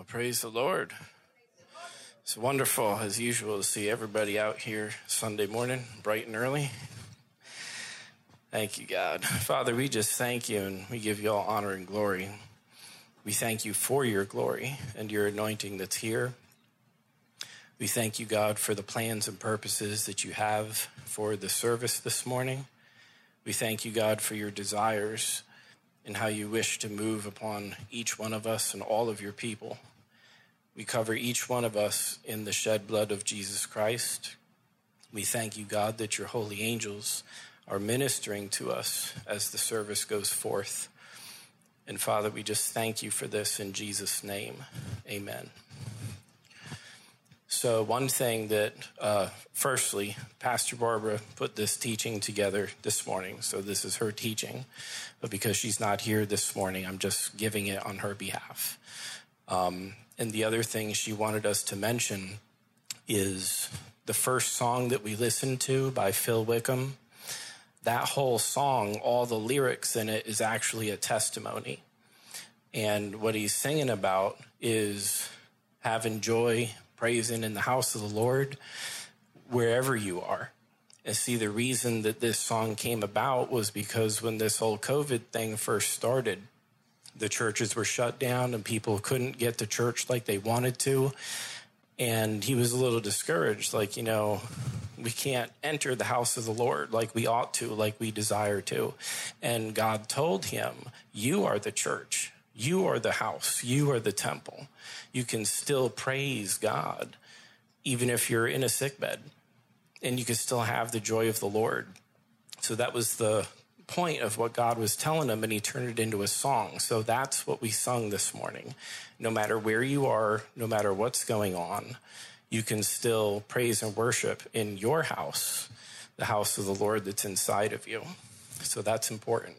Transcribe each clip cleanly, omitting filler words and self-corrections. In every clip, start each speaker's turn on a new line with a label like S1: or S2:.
S1: Well, praise the Lord. It's wonderful, as usual, to see everybody out here Sunday morning, bright and early. Thank you, God. Father, we just thank you, and we give you all honor and glory. We thank you for your glory and your anointing that's here. We thank you, God, for the plans and purposes that you have for the service this morning. We thank you, God, for your desires and how you wish to move upon each one of us and all of your people. We cover each one of us in the shed blood of Jesus Christ. We thank you, God, that your holy angels are ministering to us as the service goes forth. And Father, we just thank you for this in Jesus' name. Amen. So one thing that, firstly, Pastor Barbara put this teaching together this morning. So this is her teaching. But because she's not here this morning, I'm just giving it on her behalf. And the other thing she wanted us to mention is the first song that we listened to by Phil Wickham. That whole song, all the lyrics in it is actually a testimony. And what he's singing about is having joy, praising in the house of the Lord, wherever you are. And see, the reason that this song came about was because when this whole COVID thing first started, the churches were shut down and people couldn't get to church like they wanted to. And he was a little discouraged, like, we can't enter the house of the Lord like we ought to, like we desire to. And God told him, you are the church. You are the house. You are the temple. You can still praise God, even if you're in a sickbed, and you can still have the joy of the Lord. So that was the point of what God was telling him, and he turned it into a song. So that's what we sung this morning. No matter where you are, no matter what's going on, you can still praise and worship in your house, the house of the Lord that's inside of you. So that's important.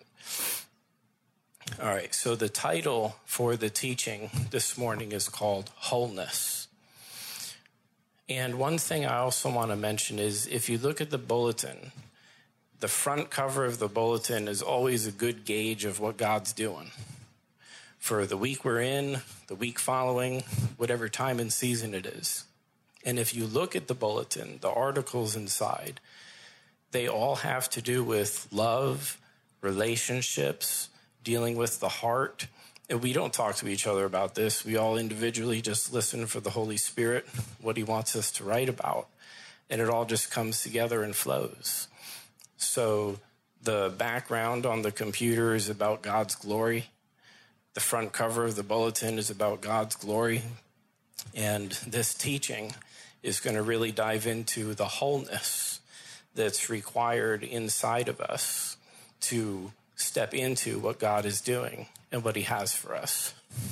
S1: All right, so the title for the teaching this morning is called Wholeness. And one thing I also want to mention is if you look at the bulletin, the front cover of the bulletin is always a good gauge of what God's doing. For the week we're in, the week following, whatever time and season it is. And if you look at the bulletin, the articles inside, they all have to do with love, relationships, dealing with the heart. And we don't talk to each other about this. We all individually just listen for the Holy Spirit, what he wants us to write about. And it all just comes together and flows. So the background on the computer is about God's glory. The front cover of the bulletin is about God's glory. And this teaching is going to really dive into the wholeness that's required inside of us to step into what God is doing and what he has for us.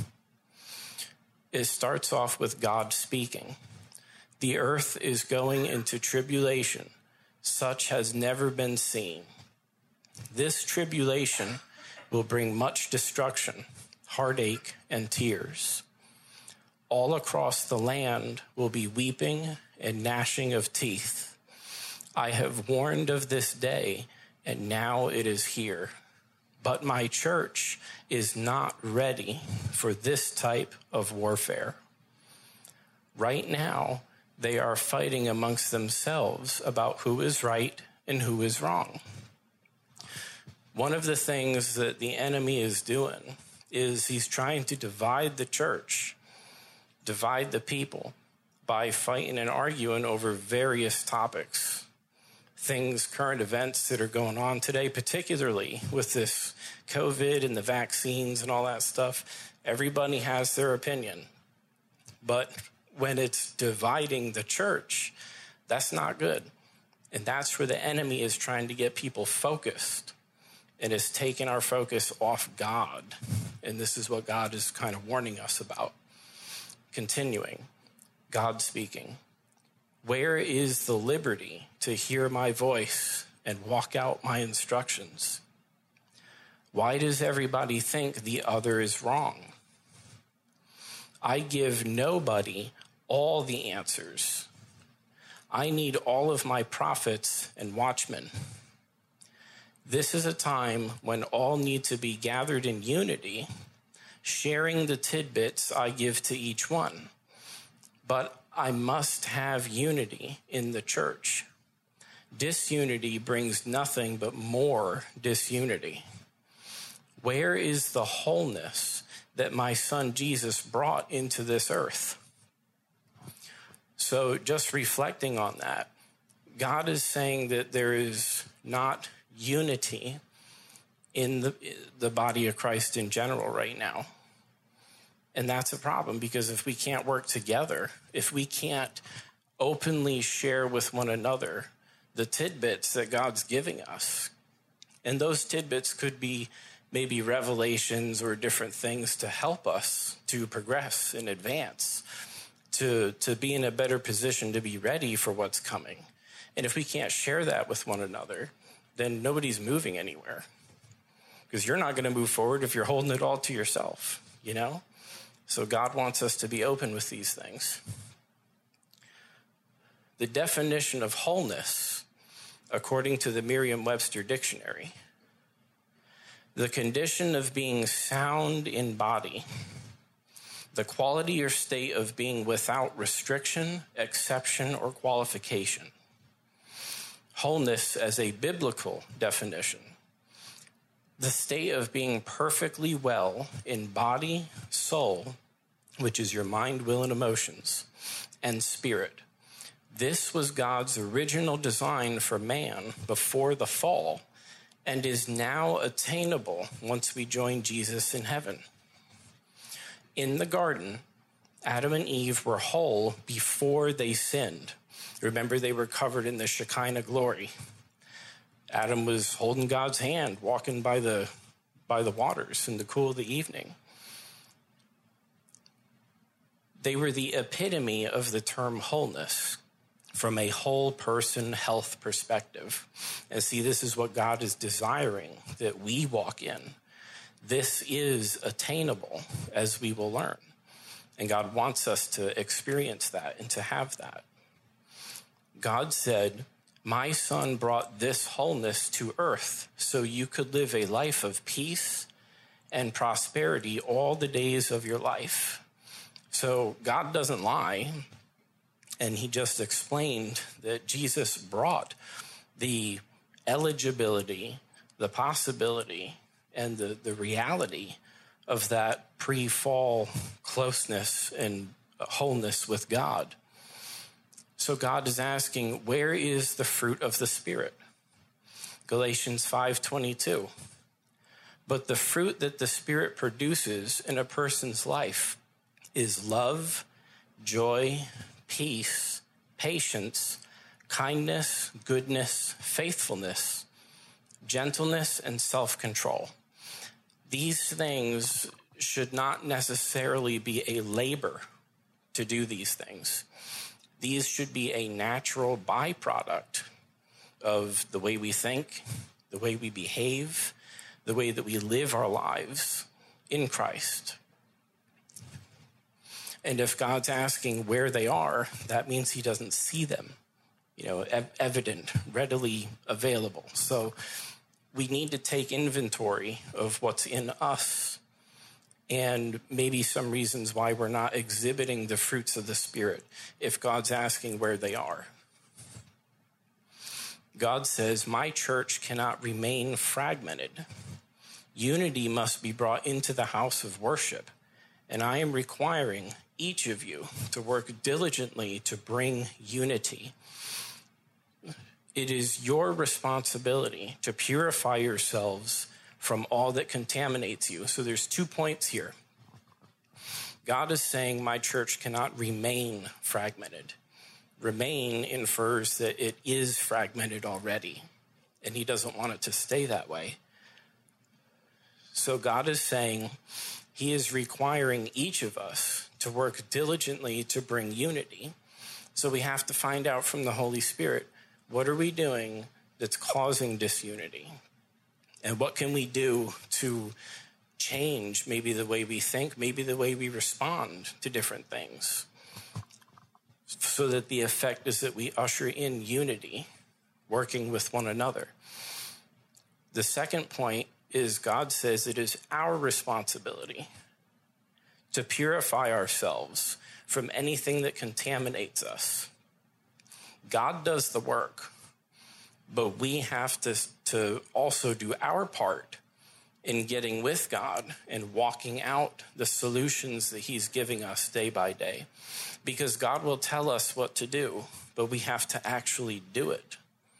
S1: It starts off with God speaking. The earth is going into tribulation, such has never been seen. This tribulation will bring much destruction, heartache, and tears. All across the land will be weeping and gnashing of teeth. I have warned of this day, and now it is here. But my church is not ready for this type of warfare. Right now, they are fighting amongst themselves about who is right and who is wrong. One of the things that the enemy is doing is he's trying to divide the church, divide the people by fighting and arguing over various topics. Things, current events that are going on today, particularly with this COVID and the vaccines and all that stuff. Everybody has their opinion. But when it's dividing the church, that's not good. And that's where the enemy is trying to get people focused and is taking our focus off God. And this is what God is kind of warning us about. Continuing, God speaking. Where is the liberty to hear my voice and walk out my instructions? Why does everybody think the other is wrong? I give nobody all the answers. I need all of my prophets and watchmen. This is a time when all need to be gathered in unity sharing the tidbits I give to each one. But I must have unity in the church. Disunity brings nothing but more disunity. Where is the wholeness that my son Jesus brought into this earth? So just reflecting on that, God is saying that there is not unity in the body of Christ in general right now. And that's a problem, because if we can't work together, if we can't openly share with one another the tidbits that God's giving us, and those tidbits could be maybe revelations or different things to help us to progress and advance, to be in a better position to be ready for what's coming. And if we can't share that with one another, then nobody's moving anywhere, because you're not going to move forward if you're holding it all to yourself, you know? So God wants us to be open with these things. The definition of wholeness, according to the Merriam-Webster dictionary, the condition of being sound in body, the quality or state of being without restriction, exception, or qualification. Wholeness as a biblical definition, the state of being perfectly well in body, soul, which is your mind, will, and emotions, and spirit. This was God's original design for man before the fall, and is now attainable once we join Jesus in heaven. In the garden, Adam and Eve were whole before they sinned. Remember, they were covered in the Shekinah glory. Adam was holding God's hand, walking by the waters in the cool of the evening. They were the epitome of the term wholeness from a whole person health perspective. And see, this is what God is desiring that we walk in. This is attainable, as we will learn. And God wants us to experience that and to have that. God said, my son brought this wholeness to earth so you could live a life of peace and prosperity all the days of your life. So God doesn't lie. And he just explained that Jesus brought the eligibility, the possibility, and the reality of that pre-fall closeness and wholeness with God. So God is asking, where is the fruit of the Spirit? Galatians 5:22. But the fruit that the Spirit produces in a person's life is love, joy, peace, patience, kindness, goodness, faithfulness, gentleness, and self-control. These things should not necessarily be a labor to do these things. These should be a natural byproduct of the way we think, the way we behave, the way that we live our lives in Christ. And if God's asking where they are, that means he doesn't see them, evident, readily available. So we need to take inventory of what's in us and maybe some reasons why we're not exhibiting the fruits of the Spirit if God's asking where they are. God says, my church cannot remain fragmented. Unity must be brought into the house of worship, and I am requiring each of you to work diligently to bring unity. It is your responsibility to purify yourselves from all that contaminates you. So there's 2 points here. God is saying my church cannot remain fragmented. Remain infers that it is fragmented already, and he doesn't want it to stay that way. So God is saying he is requiring each of us to work diligently to bring unity. So we have to find out from the Holy Spirit, what are we doing that's causing disunity? And what can we do to change maybe the way we think, maybe the way we respond to different things, so that the effect is that we usher in unity, working with one another. The second point is God says it is our responsibility to purify ourselves from anything that contaminates us. God does the work, but we have to also do our part in getting with God and walking out the solutions that he's giving us day by day. Because God will tell us what to do, but we have to actually do it.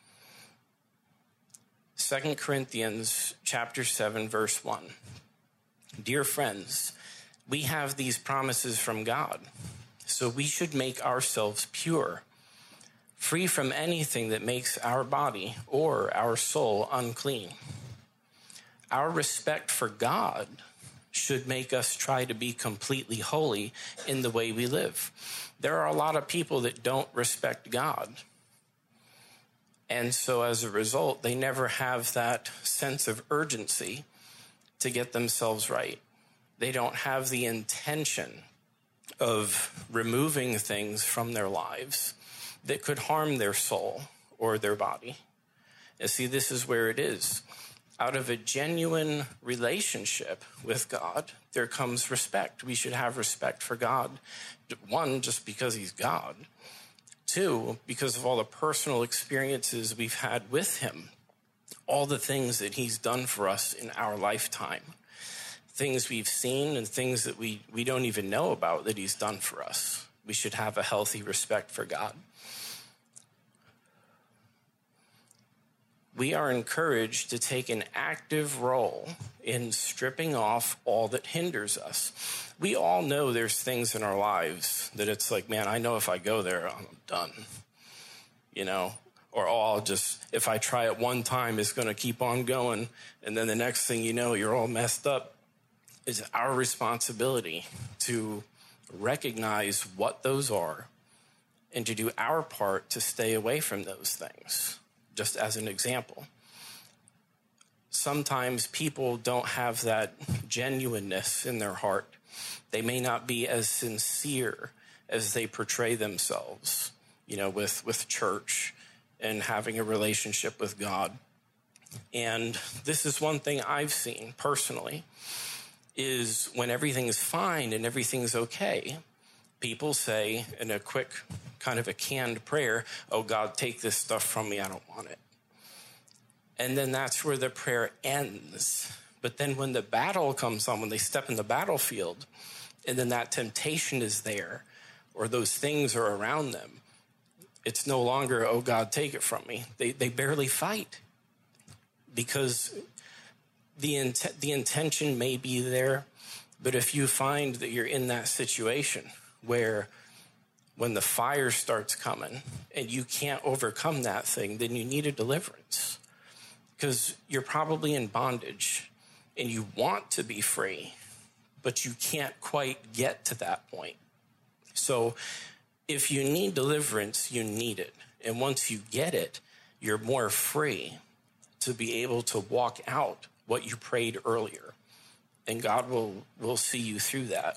S1: 2 Corinthians chapter 7, verse 1. Dear friends, we have these promises from God, so we should make ourselves pure, free from anything that makes our body or our soul unclean. Our respect for God should make us try to be completely holy in the way we live. There are a lot of people that don't respect God. And so as a result, they never have that sense of urgency to get themselves right. They don't have the intention of removing things from their lives that could harm their soul or their body. And see, this is where it is. Out of a genuine relationship with God, there comes respect. We should have respect for God. One, just because he's God. Two, because of all the personal experiences we've had with him. All the things that he's done for us in our lifetime. Things we've seen and things that we don't even know about that he's done for us. We should have a healthy respect for God. We are encouraged to take an active role in stripping off all that hinders us. We all know there's things in our lives that it's like, man, I know if I go there, I'm done. You know, or if I try it one time, it's going to keep on going. And then the next thing you know, you're all messed up. It's our responsibility to recognize what those are and to do our part to stay away from those things. Just as an example, sometimes people don't have that genuineness in their heart. They may not be as sincere as they portray themselves, you know, with church and having a relationship with God. And this is one thing I've seen personally, is when everything's fine and everything's okay, people say in a quick kind of a canned prayer, oh, God, take this stuff from me. I don't want it. And then that's where the prayer ends. But then when the battle comes on, when they step in the battlefield, and then that temptation is there, or those things are around them, it's no longer, oh, God, take it from me. They barely fight because the intention may be there. But if you find that you're in that situation where when the fire starts coming and you can't overcome that thing, then you need a deliverance because you're probably in bondage and you want to be free, but you can't quite get to that point. So if you need deliverance, you need it. And once you get it, you're more free to be able to walk out what you prayed earlier. And God will see you through that.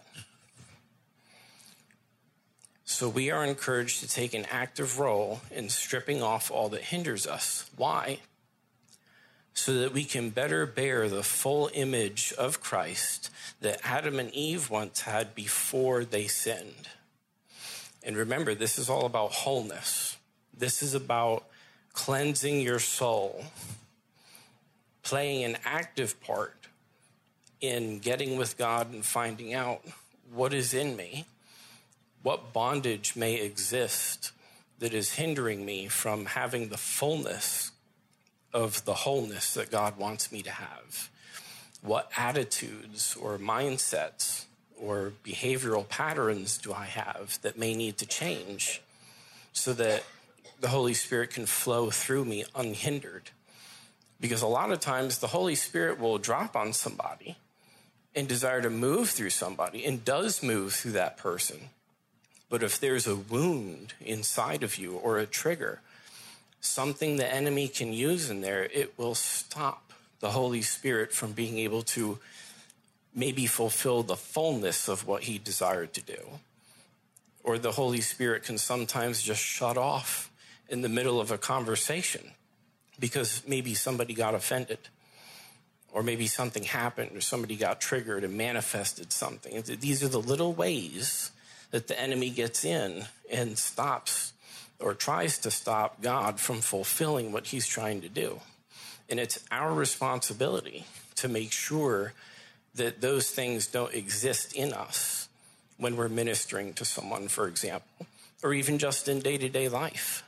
S1: So we are encouraged to take an active role in stripping off all that hinders us. Why? So that we can better bear the full image of Christ that Adam and Eve once had before they sinned. And remember, this is all about wholeness. This is about cleansing your soul, playing an active part in getting with God and finding out what is in me. What bondage may exist that is hindering me from having the fullness of the wholeness that God wants me to have? What attitudes or mindsets or behavioral patterns do I have that may need to change so that the Holy Spirit can flow through me unhindered? Because a lot of times the Holy Spirit will drop on somebody and desire to move through somebody and does move through that person. But if there's a wound inside of you or a trigger, something the enemy can use in there, it will stop the Holy Spirit from being able to maybe fulfill the fullness of what he desired to do. Or the Holy Spirit can sometimes just shut off in the middle of a conversation because maybe somebody got offended or maybe something happened or somebody got triggered and manifested something. These are the little ways that the enemy gets in and stops or tries to stop God from fulfilling what he's trying to do. And it's our responsibility to make sure that those things don't exist in us when we're ministering to someone, for example, or even just in day-to-day life.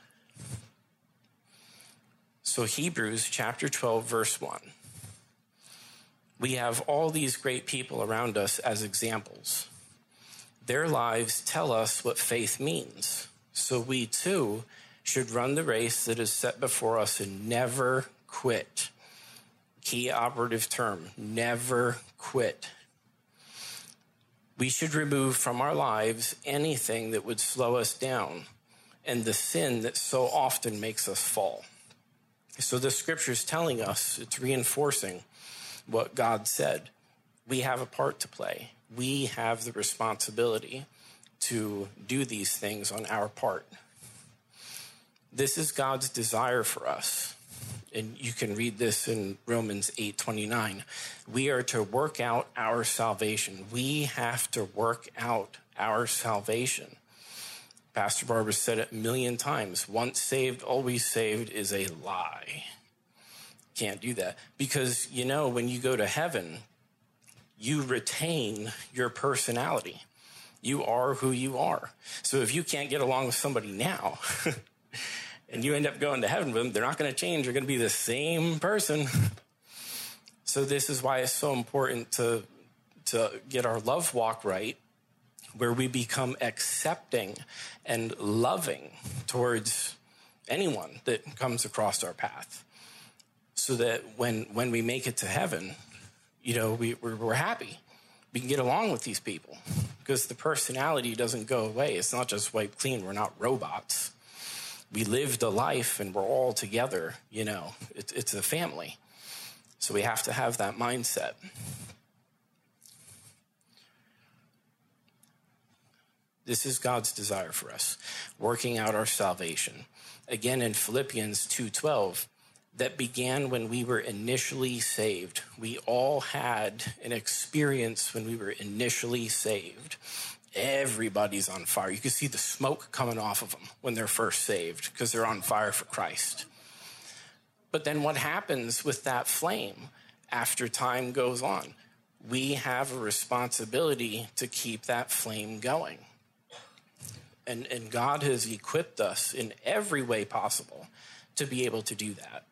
S1: So Hebrews chapter 12, verse 1. We have all these great people around us as examples. Their lives tell us what faith means. So we too should run the race that is set before us and never quit. Key operative term, never quit. We should remove from our lives anything that would slow us down and the sin that so often makes us fall. So the scripture is telling us, it's reinforcing what God said. We have a part to play. We have the responsibility to do these things on our part. This is God's desire for us. And you can read this in Romans 8:29. We are to work out our salvation. We have to work out our salvation. Pastor Barbara said it a million times. Once saved, always saved is a lie. Can't do that. Because, when you go to heaven, you retain your personality. You are who you are. So if you can't get along with somebody now, and you end up going to heaven with them, they're not going to change. They're going to be the same person. So this is why it's so important to get our love walk right, where we become accepting and loving towards anyone that comes across our path. So that when we make it to heaven, we're happy. We can get along with these people because the personality doesn't go away. It's not just wiped clean. We're not robots. We lived a life and we're all together, it's a family. So we have to have that mindset. This is God's desire for us, working out our salvation. Again, in Philippians 2:12, that began when we were initially saved. We all had an experience when we were initially saved. Everybody's on fire. You can see the smoke coming off of them when they're first saved because they're on fire for Christ. But then what happens with that flame after time goes on? We have a responsibility to keep that flame going. And God has equipped us in every way possible to be able to do that.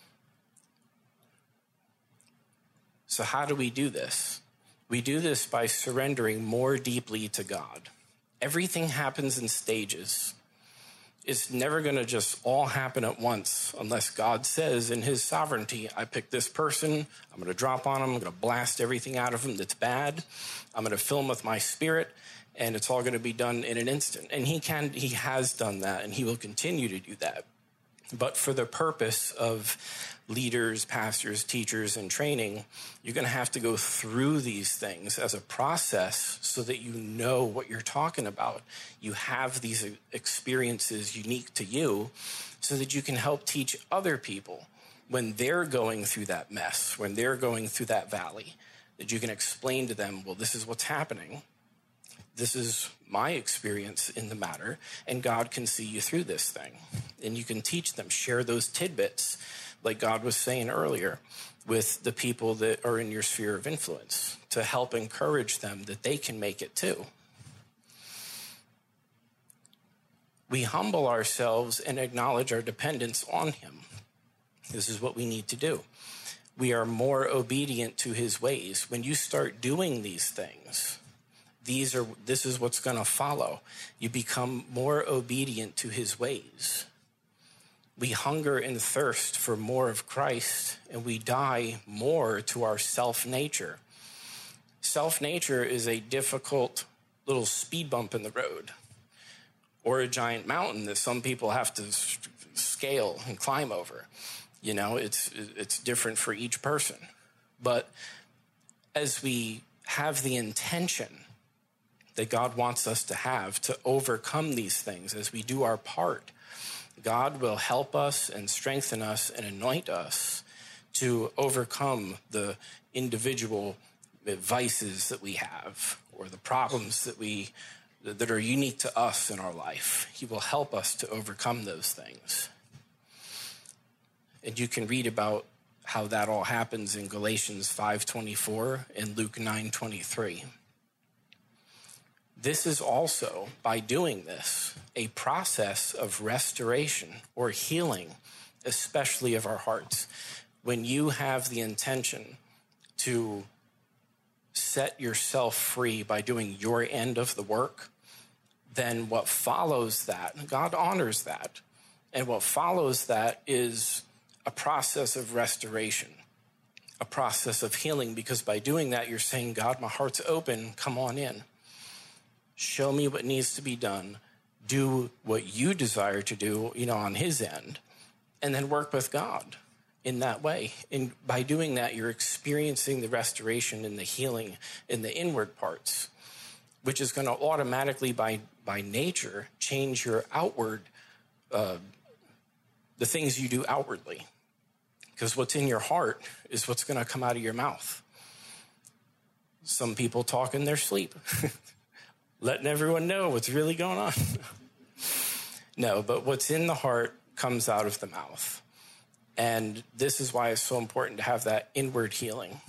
S1: So how do we do this? We do this by surrendering more deeply to God. Everything happens in stages. It's never going to just all happen at once unless God says in his sovereignty, I pick this person, I'm going to drop on them, I'm going to blast everything out of them that's bad, I'm going to fill them with my spirit, and it's all going to be done in an instant. And he has done that, and he will continue to do that. But for the purpose of leaders, pastors, teachers, and training, you're going to have to go through these things as a process so that you know what you're talking about. You have these experiences unique to you so that you can help teach other people when they're going through that mess, when they're going through that valley, that you can explain to them, well, this is what's happening. This is my experience in the matter, and God can see you through this thing. And you can teach them, share those tidbits, like God was saying earlier, with the people that are in your sphere of influence to help encourage them that they can make it too. We humble ourselves and acknowledge our dependence on him. This is what we need to do. We are more obedient to his ways. When you start doing these things, this is what's going to follow. You become more obedient to his ways. We hunger and thirst for more of Christ, and we die more to our self-nature. Self-nature is a difficult little speed bump in the road, or a giant mountain that some people have to scale and climb over. It's different for each person. But as we have the intention that God wants us to have to overcome these things, as we do our part, God will help us and strengthen us and anoint us to overcome the individual vices that we have or the problems that are unique to us in our life. He will help us to overcome those things. And you can read about how that all happens in Galatians 5:24 and Luke 9:23. This is also, by doing this, a process of restoration or healing, especially of our hearts. When you have the intention to set yourself free by doing your end of the work, then what follows that, God honors that. And what follows that is a process of restoration, a process of healing, because by doing that, you're saying, God, my heart's open, come on in. Show me what needs to be done. Do what you desire to do, on his end, and then work with God in that way. And by doing that, you're experiencing the restoration and the healing in the inward parts, which is going to automatically, by nature, change your outward, the things you do outwardly. Because what's in your heart is what's going to come out of your mouth. Some people talk in their sleep, letting everyone know what's really going on. No, but what's in the heart comes out of the mouth. And this is why it's so important to have that inward healing,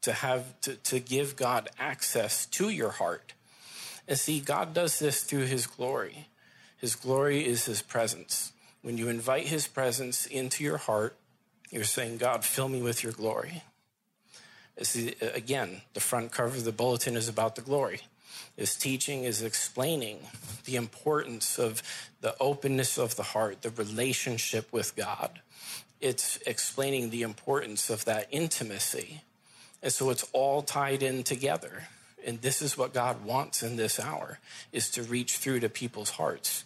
S1: to give God access to your heart. And see, God does this through his glory. His glory is his presence. When you invite his presence into your heart, you're saying, God, fill me with your glory. See, again, the front cover of the bulletin is about the glory. This teaching is explaining the importance of the openness of the heart, the relationship with God. It's explaining the importance of that intimacy. And so it's all tied in together. And this is what God wants in this hour, is to reach through to people's hearts.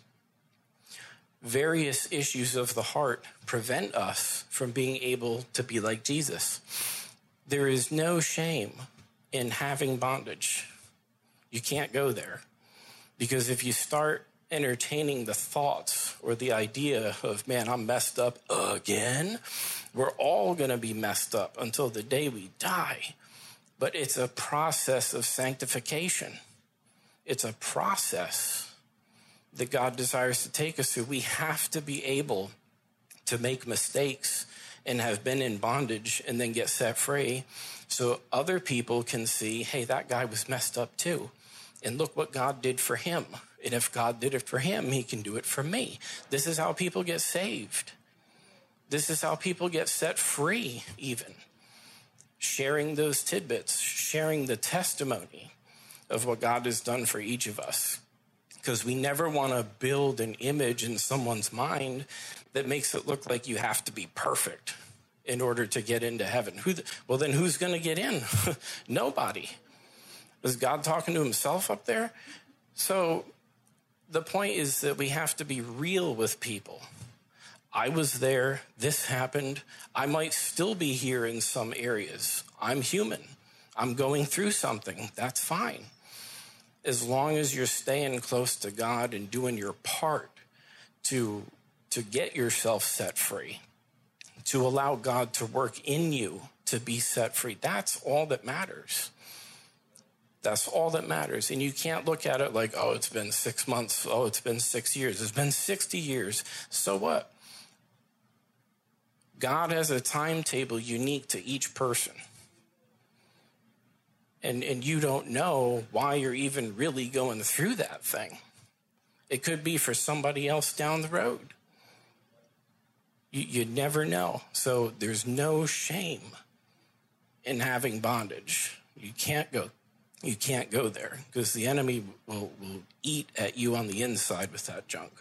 S1: Various issues of the heart prevent us from being able to be like Jesus. There is no shame in having bondage. You can't go there, because if you start entertaining the thoughts or the idea of, man, I'm messed up again, we're all going to be messed up until the day we die. But it's a process of sanctification. It's a process that God desires to take us through. We have to be able to make mistakes and have been in bondage and then get set free, so other people can see, hey, that guy was messed up too. And look what God did for him. And if God did it for him, he can do it for me. This is how people get saved. This is how people get set free, even. Sharing those tidbits, sharing the testimony of what God has done for each of us. Because we never want to build an image in someone's mind that makes it look like you have to be perfect in order to get into heaven. Well, then who's going to get in? Nobody. Is God talking to himself up there? So the point is that we have to be real with people. I was there. This happened. I might still be here in some areas. I'm human. I'm going through something. That's fine. As long as you're staying close to God and doing your part to get yourself set free, to allow God to work in you to be set free. That's all that matters. That's all that matters. And you can't look at it like, oh, it's been 6 months. Oh, it's been 6 years. It's been 60 years. So what? God has a timetable unique to each person. And you don't know why you're even really going through that thing. It could be for somebody else down the road. You never know. So there's no shame in having bondage. You can't go there, because the enemy will eat at you on the inside with that junk.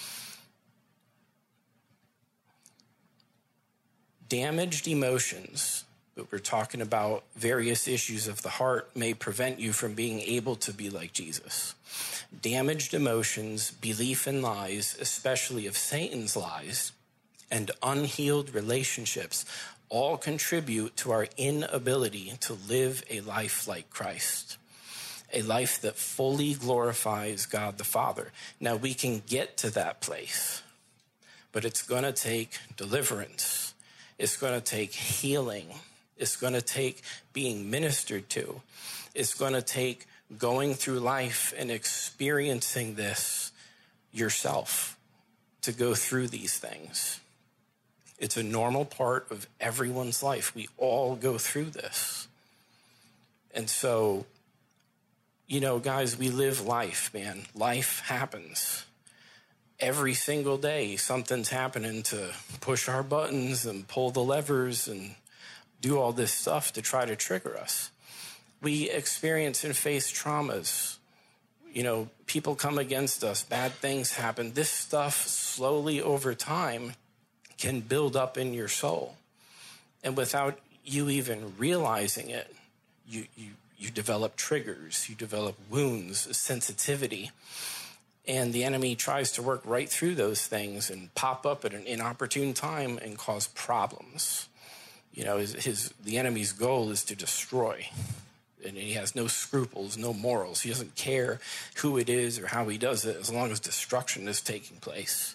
S1: Damaged emotions, but we're talking about various issues of the heart, may prevent you from being able to be like Jesus. Damaged emotions, belief in lies, especially of Satan's lies, and unhealed relationships all contribute to our inability to live a life like Christ, a life that fully glorifies God the Father. Now, we can get to that place, but it's going to take deliverance. It's going to take healing. It's going to take being ministered to. It's going to take going through life and experiencing this yourself to go through these things. It's a normal part of everyone's life. We all go through this. And so, guys, we live life, man. Life happens. Every single day, something's happening to push our buttons and pull the levers and do all this stuff to try to trigger us. We experience and face traumas. People come against us. Bad things happen. This stuff slowly over time can build up in your soul. And without you even realizing it, you develop triggers, you develop wounds, sensitivity. And the enemy tries to work right through those things and pop up at an inopportune time and cause problems. The enemy's goal is to destroy. And he has no scruples, no morals. He doesn't care who it is or how he does it as long as destruction is taking place.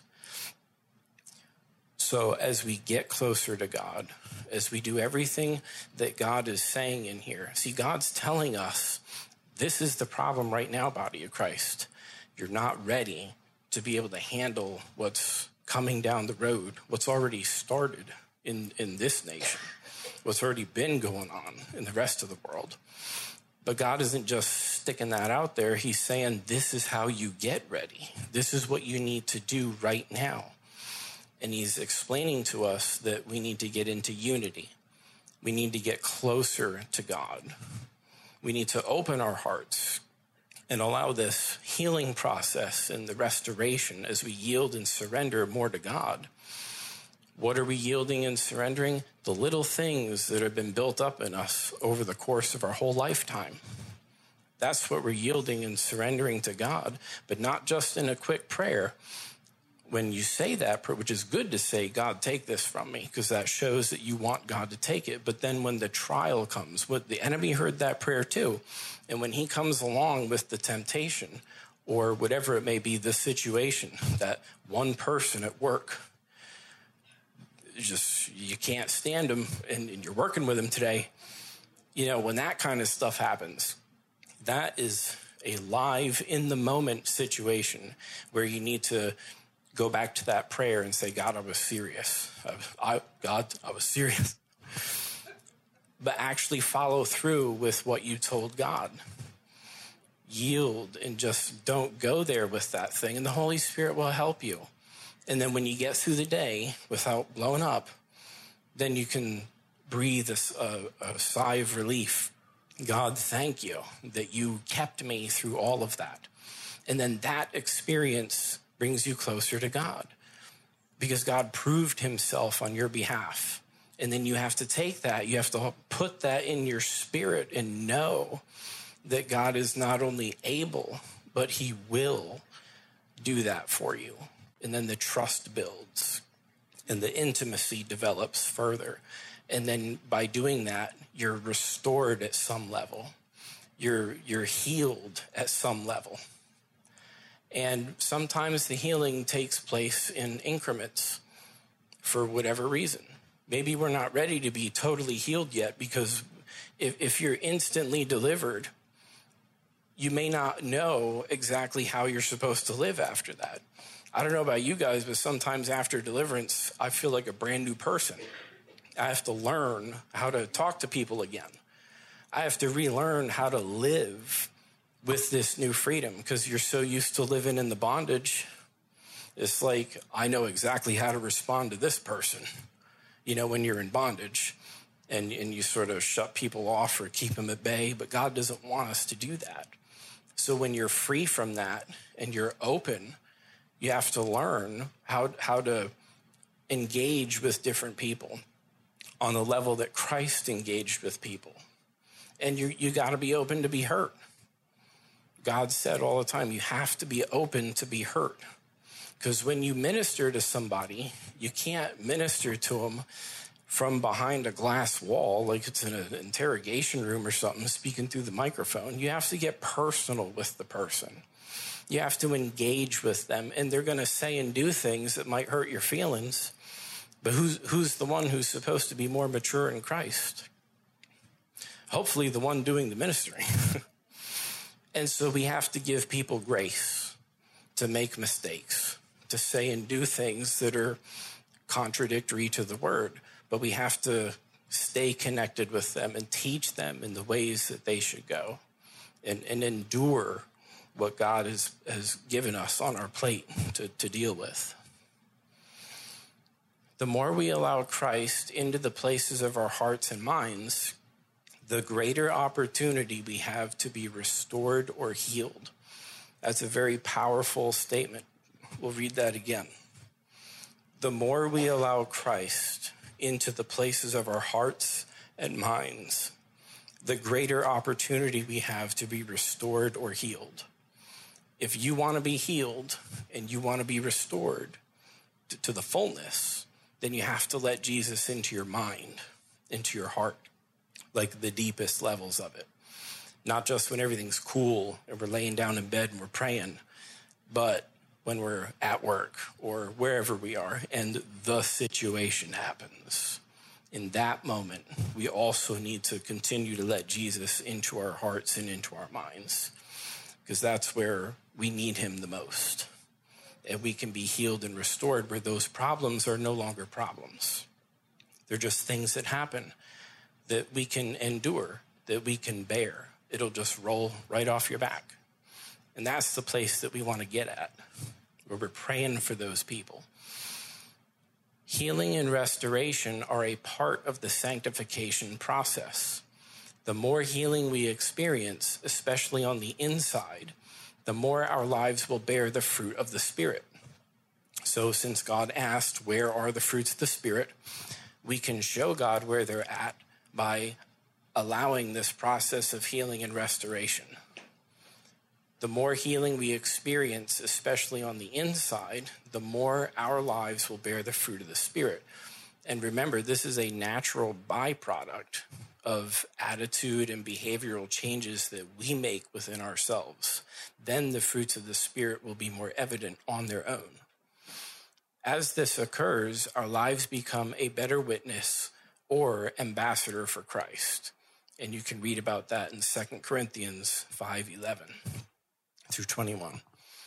S1: So as we get closer to God, as we do everything that God is saying in here, see, God's telling us this is the problem right now, body of Christ. You're not ready to be able to handle what's coming down the road, what's already started in this nation, what's already been going on in the rest of the world. But God isn't just sticking that out there. He's saying, this is how you get ready. This is what you need to do right now. And he's explaining to us that we need to get into unity. We need to get closer to God. We need to open our hearts and allow this healing process and the restoration as we yield and surrender more to God. What are we yielding and surrendering? The little things that have been built up in us over the course of our whole lifetime. That's what we're yielding and surrendering to God, but not just in a quick prayer. When you say that, which is good to say, God, take this from me, because that shows that you want God to take it. But then when the trial comes, the enemy heard that prayer too. And when he comes along with the temptation or whatever it may be, the situation, that one person at work, you can't stand him and you're working with him today. When that kind of stuff happens, that is a live in the moment situation where you need to go back to that prayer and say, God, I was serious. I was serious. But actually follow through with what you told God. Yield and just don't go there with that thing. And the Holy Spirit will help you. And then when you get through the day without blowing up, then you can breathe a sigh of relief. God, thank you that you kept me through all of that. And then that experience brings you closer to God because God proved himself on your behalf. And then you have to take that, you have to put that in your spirit and know that God is not only able, but he will do that for you. And then the trust builds and the intimacy develops further. And then by doing that, you're restored at some level. You're healed at some level. And sometimes the healing takes place in increments for whatever reason. Maybe we're not ready to be totally healed yet because if you're instantly delivered, you may not know exactly how you're supposed to live after that. I don't know about you guys, but sometimes after deliverance, I feel like a brand new person. I have to learn how to talk to people again. I have to relearn how to live with this new freedom because you're so used to living in the bondage. It's like, I know exactly how to respond to this person, when you're in bondage and you sort of shut people off or keep them at bay, but God doesn't want us to do that. So when you're free from that and you're open, you have to learn how to engage with different people on the level that Christ engaged with people. And you got to be open to be hurt. God said all the time, you have to be open to be hurt. Because when you minister to somebody, you can't minister to them from behind a glass wall like it's in an interrogation room or something, speaking through the microphone. You have to get personal with the person. You have to engage with them, and they're going to say and do things that might hurt your feelings. But who's the one who's supposed to be more mature in Christ? Hopefully the one doing the ministry. And so we have to give people grace to make mistakes, to say and do things that are contradictory to the word. But we have to stay connected with them and teach them in the ways that they should go and endure what God has given us on our plate to deal with. The more we allow Christ into the places of our hearts and minds, the greater opportunity we have to be restored or healed. That's a very powerful statement. We'll read that again. The more we allow Christ into the places of our hearts and minds, the greater opportunity we have to be restored or healed. If you want to be healed and you want to be restored to the fullness, then you have to let Jesus into your mind, into your heart, like the deepest levels of it. Not just when everything's cool and we're laying down in bed and we're praying, but when we're at work or wherever we are and the situation happens. In that moment, we also need to continue to let Jesus into our hearts and into our minds, because that's where we need him the most. And we can be healed and restored where those problems are no longer problems. They're just things that happen that we can endure, that we can bear. It'll just roll right off your back. And that's the place that we want to get at, where we're praying for those people. Healing and restoration are a part of the sanctification process. The more healing we experience, especially on the inside, the more our lives will bear the fruit of the Spirit. So since God asked, where are the fruits of the Spirit, we can show God where they're at by allowing this process of healing and restoration. The more healing we experience, especially on the inside, the more our lives will bear the fruit of the Spirit. And remember, this is a natural byproduct of attitude and behavioral changes that we make within ourselves. Then the fruits of the Spirit will be more evident on their own. As this occurs, our lives become a better witness or ambassador for Christ. And you can read about that in 2 Corinthians 5:11 through 21.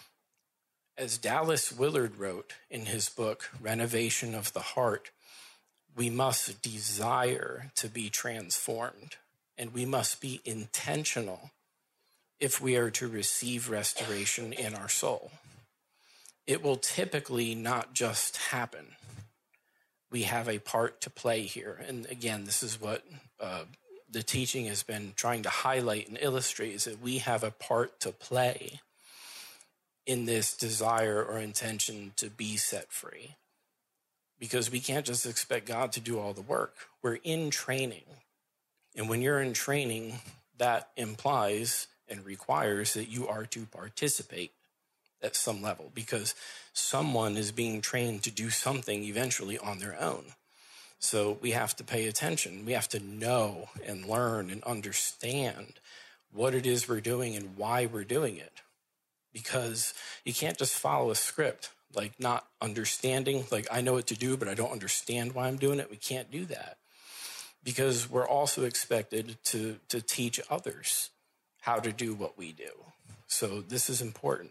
S1: As Dallas Willard wrote in his book, Renovation of the Heart, we must desire to be transformed, and we must be intentional if we are to receive restoration in our soul. It will typically not just happen. We have a part to play here. And again, this is what the teaching has been trying to highlight and illustrate, is that we have a part to play in this desire or intention to be set free. Because we can't just expect God to do all the work. We're in training. And when you're in training, that implies and requires that you are to participate at some level, because someone is being trained to do something eventually on their own. So we have to pay attention. We have to know and learn and understand what it is we're doing and why we're doing it. Because you can't just follow a script, like not understanding, like I know what to do, but I don't understand why I'm doing it. We can't do that, because we're also expected to teach others how to do what we do. So this is important.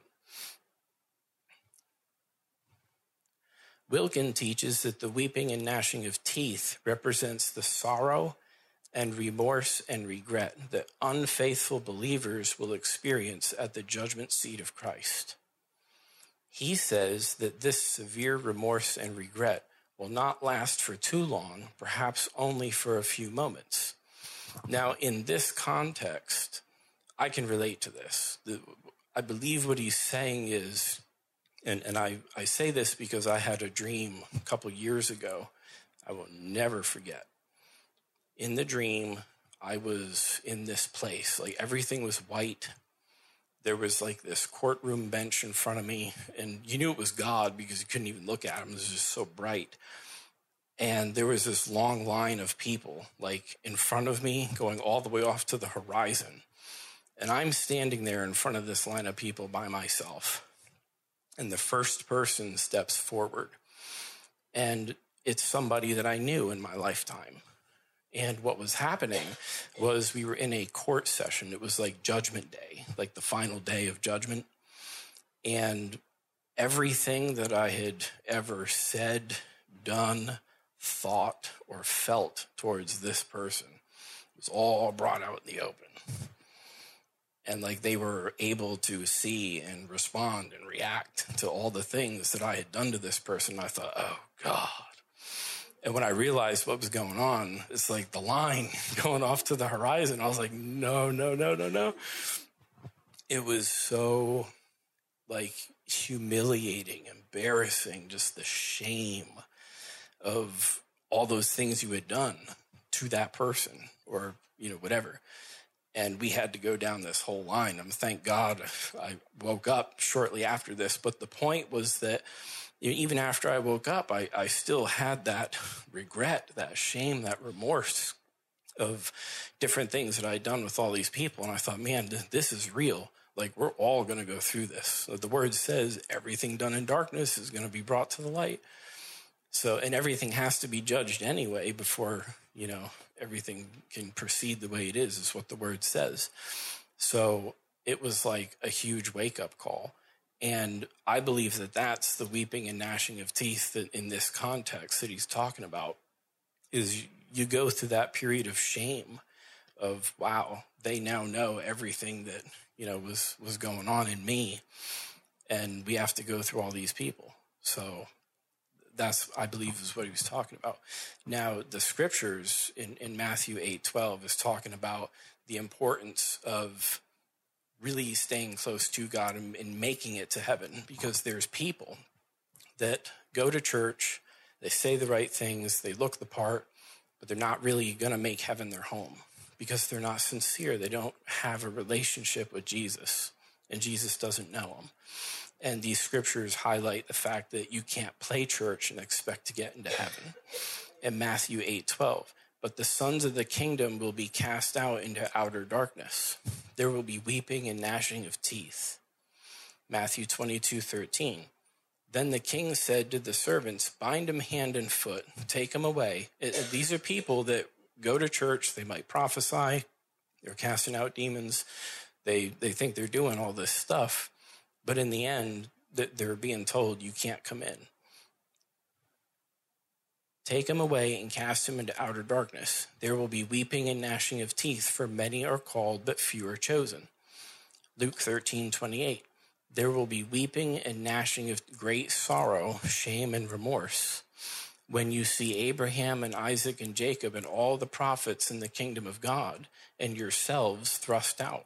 S1: Wilkin teaches that the weeping and gnashing of teeth represents the sorrow and remorse and regret that unfaithful believers will experience at the judgment seat of Christ. He says that this severe remorse and regret will not last for too long, perhaps only for a few moments. Now, in this context, I can relate to this. I believe what he's saying is, and I say this because I had a dream a couple years ago I will never forget. In the dream, I was in this place, like everything was white. There was like this courtroom bench in front of me, and you knew it was God because you couldn't even look at him. It was just so bright. And there was this long line of people, like in front of me, going all the way off to the horizon. And I'm standing there in front of this line of people by myself. And the first person steps forward. And it's somebody that I knew in my lifetime. And what was happening was we were in a court session. It was like Judgment Day, like the final day of judgment. And everything that I had ever said, done, thought, or felt towards this person was all brought out in the open. And like they were able to see and respond and react to all the things that I had done to this person. I thought, oh God. And when I realized what was going on, it's like the line going off to the horizon. I was like, no. It was so like humiliating, embarrassing, just the shame of all those things you had done to that person or, whatever. And we had to go down this whole line. Thank God I woke up shortly after this. But the point was that even after I woke up, I still had that regret, that shame, that remorse of different things that I had done with all these people. And I thought, man, this is real. Like, we're all going to go through this. The word says everything done in darkness is going to be brought to the light. So, and everything has to be judged anyway before, everything can proceed the way it is what the word says. So it was like a huge wake-up call. And I believe that that's the weeping and gnashing of teeth that in this context that he's talking about is you go through that period of shame of, wow, they now know everything that, was going on in me. And we have to go through all these people. So that's, I believe, is what he was talking about. Now, the scriptures in Matthew 8:12 is talking about the importance of really staying close to God and making it to heaven, because there's people that go to church, they say the right things, they look the part, but they're not really going to make heaven their home because they're not sincere. They don't have a relationship with Jesus, and Jesus doesn't know them. And these scriptures highlight the fact that you can't play church and expect to get into heaven. In Matthew 8:12, but the sons of the kingdom will be cast out into outer darkness. There will be weeping and gnashing of teeth. Matthew 22:13. Then the king said to the servants, bind him hand and foot, take him away. These are people that go to church. They might prophesy. They're casting out demons. They think they're doing all this stuff. But in the end, they're being told you can't come in. Take him away and cast him into outer darkness. There will be weeping and gnashing of teeth, for many are called, but few are chosen. Luke 13:28. There will be weeping and gnashing of great sorrow, shame, and remorse when you see Abraham and Isaac and Jacob and all the prophets in the kingdom of God and yourselves thrust out.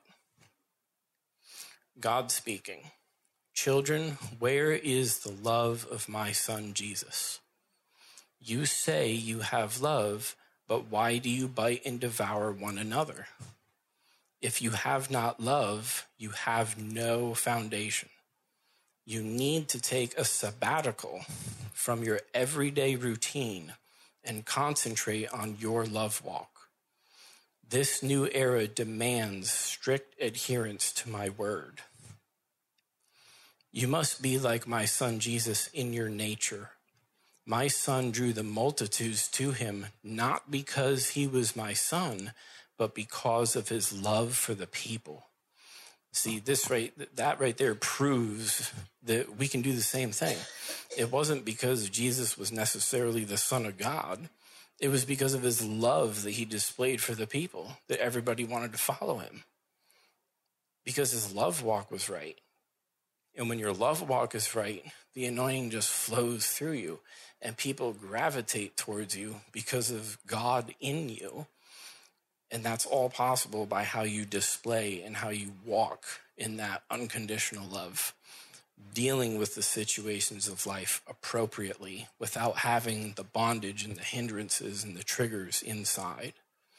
S1: God speaking. Children, where is the love of my son Jesus? You say you have love, but why do you bite and devour one another? If you have not love, you have no foundation. You need to take a sabbatical from your everyday routine and concentrate on your love walk. This new era demands strict adherence to my word. You must be like my son Jesus in your nature. My son drew the multitudes to him, not because he was my son, but because of his love for the people. See, that right there proves that we can do the same thing. It wasn't because Jesus was necessarily the Son of God. It was because of his love that he displayed for the people, that everybody wanted to follow him. Because his love walk was right. And when your love walk is right, the anointing just flows through you, and people gravitate towards you because of God in you. And that's all possible by how you display and how you walk in that unconditional love, dealing with the situations of life appropriately without having the bondage and the hindrances and the triggers inside.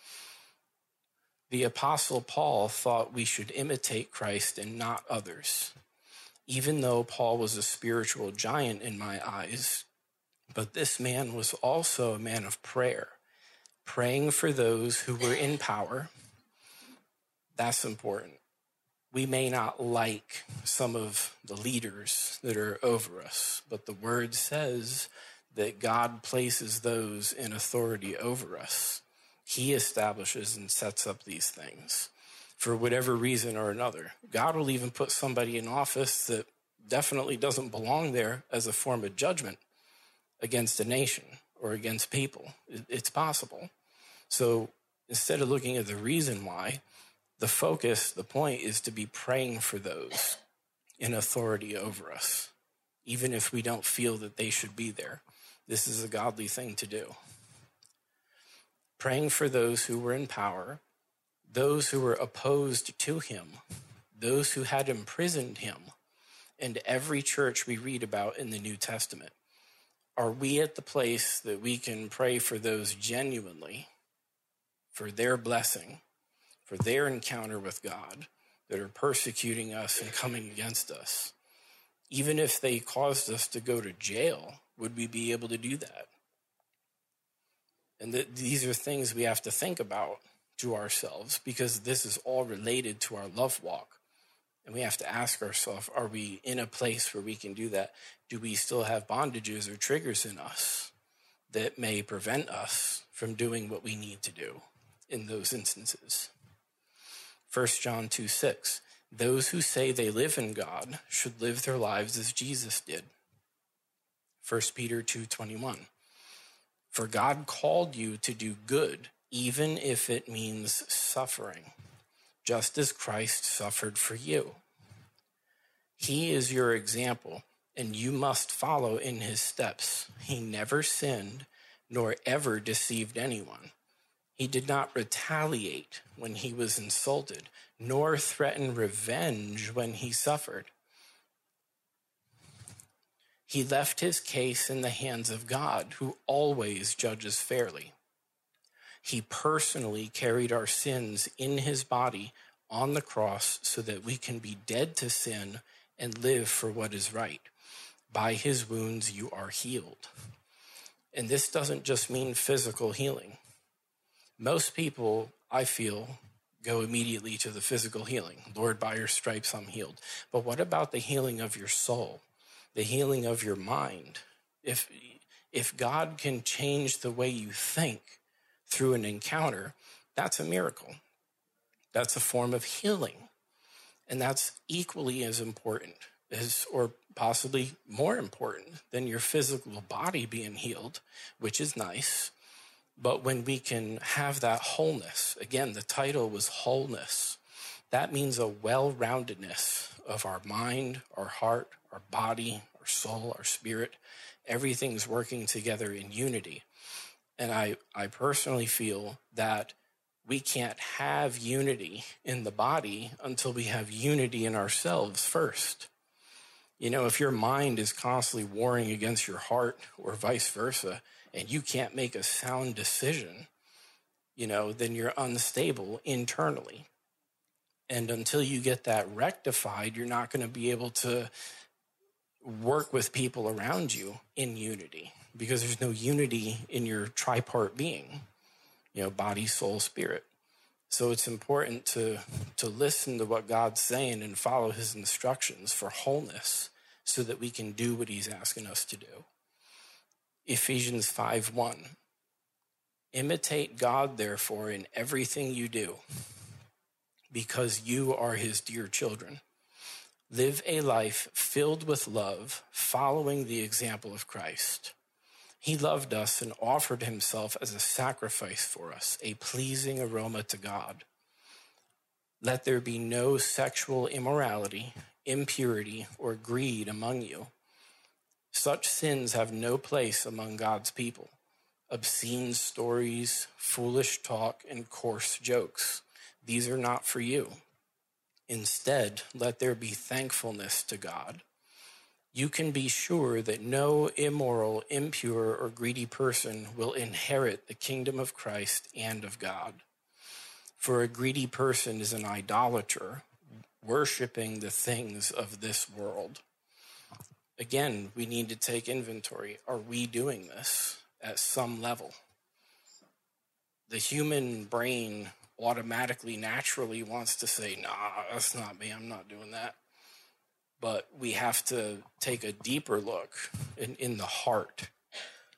S1: The Apostle Paul thought we should imitate Christ and not others, even though Paul was a spiritual giant in my eyes. But this man was also a man of prayer, praying for those who were in power. That's important. We may not like some of the leaders that are over us, but the word says that God places those in authority over us. He establishes and sets up these things for whatever reason or another. God will even put somebody in office that definitely doesn't belong there as a form of judgment against a nation or against people. It's possible. So instead of looking at the reason why, the point is to be praying for those in authority over us, even if we don't feel that they should be there. This is a godly thing to do. Praying for those who were in power, those who were opposed to him, those who had imprisoned him, and every church we read about in the New Testament. Are we at the place that we can pray for those genuinely, for their blessing, for their encounter with God, that are persecuting us and coming against us? Even if they caused us to go to jail, would we be able to do that? And these are things we have to think about to ourselves, because this is all related to our love walk. And we have to ask ourselves, are we in a place where we can do that? Do we still have bondages or triggers in us that may prevent us from doing what we need to do in those instances? 1 John 2:6, those who say they live in God should live their lives as Jesus did. 1 Peter 2:21, for God called you to do good, even if it means suffering, just as Christ suffered for you. He is your example, and you must follow in his steps. He never sinned, nor ever deceived anyone. He did not retaliate when he was insulted, nor threaten revenge when he suffered. He left his case in the hands of God, who always judges fairly. He personally carried our sins in his body on the cross so that we can be dead to sin and live for what is right. By his wounds you are healed. And this doesn't just mean physical healing. Most people, I feel, go immediately to the physical healing. Lord, by your stripes I'm healed. But what about the healing of your soul? The healing of your mind? If God can change the way you think through an encounter, that's a miracle. That's a form of healing. And that's equally as important as, or possibly more important than your physical body being healed, which is nice. But when we can have that wholeness, again, the title was wholeness. That means a well-roundedness of our mind, our heart, our body, our soul, our spirit. Everything's working together in unity. And I personally feel that we can't have unity in the body until we have unity in ourselves first. You know, if your mind is constantly warring against your heart or vice versa, and you can't make a sound decision, you know, then you're unstable internally. And until you get that rectified, you're not going to be able to work with people around you in unity, because there's no unity in your tripart being, you know, body, soul, spirit. So it's important to listen to what God's saying and follow his instructions for wholeness so that we can do what he's asking us to do. Ephesians 5:1, imitate God, therefore, in everything you do, because you are his dear children. Live a life filled with love, following the example of Christ. He loved us and offered himself as a sacrifice for us, a pleasing aroma to God. Let there be no sexual immorality, impurity, or greed among you. Such sins have no place among God's people. Obscene stories, foolish talk, and coarse jokes. These are not for you. Instead, let there be thankfulness to God. You can be sure that no immoral, impure, or greedy person will inherit the kingdom of Christ and of God. For a greedy person is an idolater, worshiping the things of this world. Again, we need to take inventory. Are we doing this at some level? The human brain automatically, naturally wants to say, nah, that's not me, I'm not doing that. But we have to take a deeper look in the heart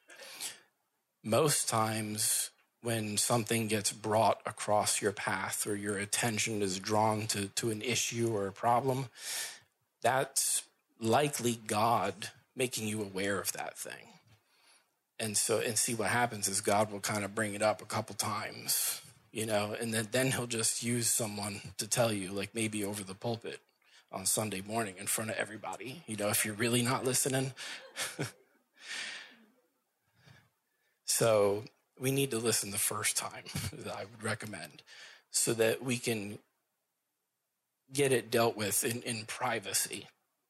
S1: Most times when something gets brought across your path or your attention is drawn to an issue or a problem, that's likely God making you aware of that thing. And see what happens is God will kind of bring it up a couple times, and then he'll just use someone to tell you, like maybe over the pulpit on Sunday morning in front of everybody, if you're really not listening. So we need to listen the first time, that I would recommend, so that we can get it dealt with in privacy,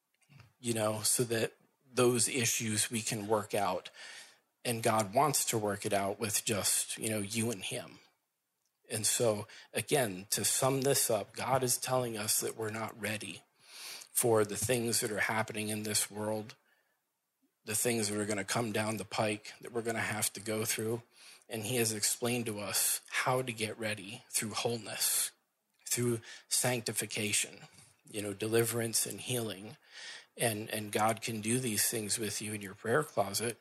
S1: so that those issues we can work out. And God wants to work it out with just, you and him. And so, again, to sum this up, God is telling us that we're not ready for the things that are happening in this world, the things that are going to come down the pike that we're going to have to go through. And he has explained to us how to get ready through wholeness, through sanctification, deliverance and healing. And God can do these things with you in your prayer closet.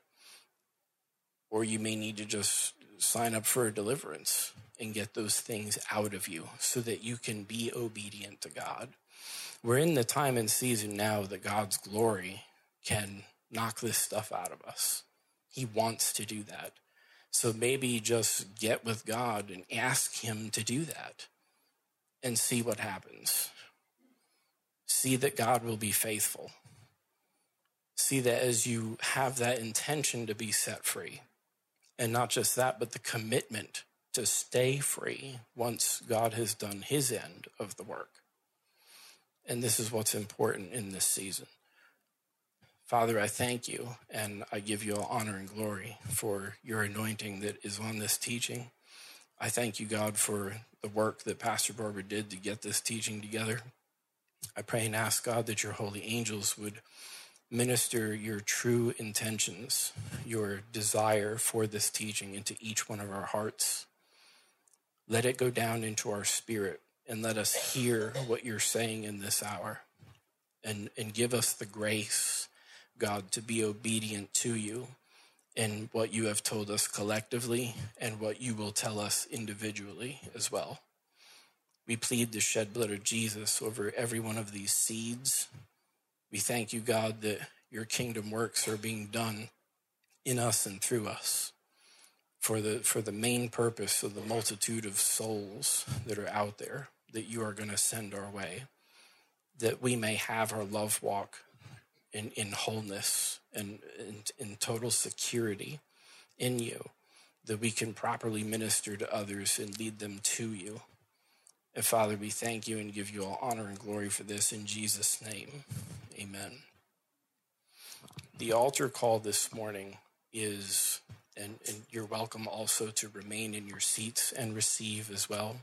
S1: Or you may need to just sign up for a deliverance and get those things out of you so that you can be obedient to God. We're in the time and season now that God's glory can knock this stuff out of us. He wants to do that. So maybe just get with God and ask him to do that and see what happens. See that God will be faithful. See that as you have that intention to be set free, and not just that, but the commitment to stay free once God has done his end of the work. And this is what's important in this season. Father, I thank you, and I give you all honor and glory for your anointing that is on this teaching. I thank you, God, for the work that Pastor Barbara did to get this teaching together. I pray and ask, God, that your holy angels would minister your true intentions, your desire for this teaching into each one of our hearts. Let it go down into our spirit and let us hear what you're saying in this hour, and give us the grace, God, to be obedient to you in what you have told us collectively and what you will tell us individually as well. We plead the shed blood of Jesus over every one of these seeds. We thank you, God, that your kingdom works are being done in us and through us for the main purpose of the multitude of souls that are out there that you are going to send our way, that we may have our love walk in wholeness and in total security in you, that we can properly minister to others and lead them to you. And Father, we thank you and give you all honor and glory for this in Jesus' name. Amen. The altar call this morning is, and you're welcome also to remain in your seats and receive as well,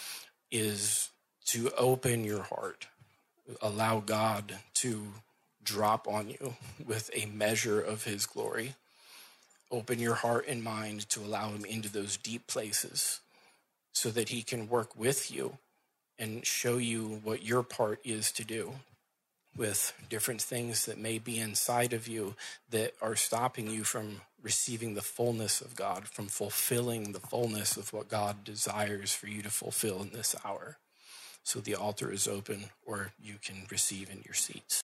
S1: is to open your heart. Allow God to drop on you with a measure of his glory. Open your heart and mind to allow him into those deep places so that he can work with you and show you what your part is to do with different things that may be inside of you that are stopping you from receiving the fullness of God, from fulfilling the fullness of what God desires for you to fulfill in this hour. So the altar is open, or you can receive in your seats.